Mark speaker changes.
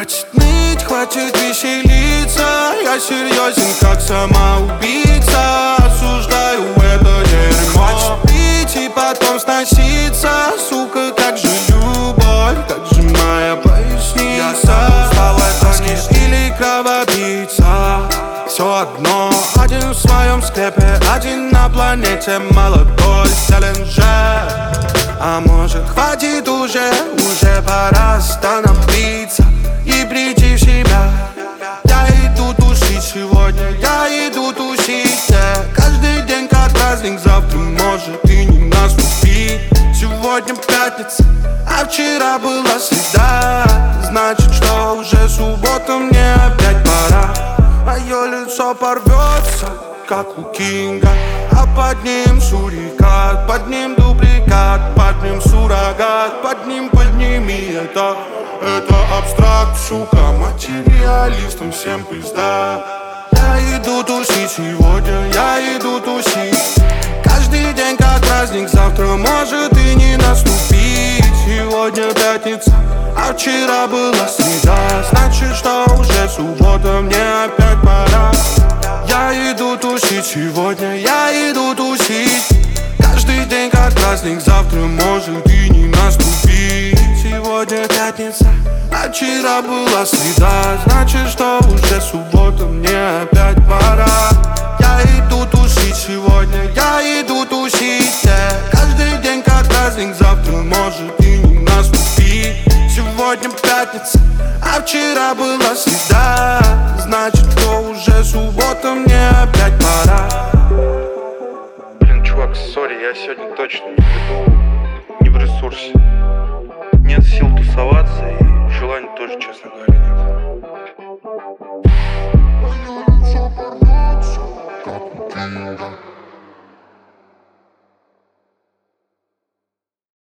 Speaker 1: Хватит ныть, хватит веселиться. Я серьезен, как самоубийца. Осуждаю это дерьмо. Хватит пить и потом сноситься. Сука, как же любовь, как же моя поясница. Стала тоски или кровопийца. Все одно, один в своем склепе, один на планете молодой Селенджер. А может хватит уже пора остановиться и прийти в себя. Я иду тусить сегодня, я иду тусить, каждый день как праздник, завтра может и не наступить. Сегодня пятница, а вчера была среда. Значит, что уже суббота, мне опять пора. Мое лицо порвется, как у Кинга, а под ним сурикат, под ним дубликат, под ним суррогат, под ним подними это абстракт, сука, материалистам всем пизда. Я иду тусить сегодня, я иду тусить, каждый день как праздник, завтра может и не наступить. Сегодня пятница, а вчера была среда. Значит, что уже суббота, мне опять пора. Я иду тусить сегодня, я иду тусить, каждый день как праздник, завтра может и не наступить. Сегодня пятница, а вчера была среда. Значит, что уже суббота, мне опять пора. Я иду тусить сегодня, я иду тусить, каждый день как праздник, завтра может и не наступить. Сегодня пятница, а вчера была среда. Значит, что уже суббота, мне опять пора.
Speaker 2: Блин, чувак, сори, я сегодня точно не в ресурсе. Нет сил тусоваться и желания тоже, честно говоря, нет.
Speaker 1: Мое лицо порвется, как у Кинга.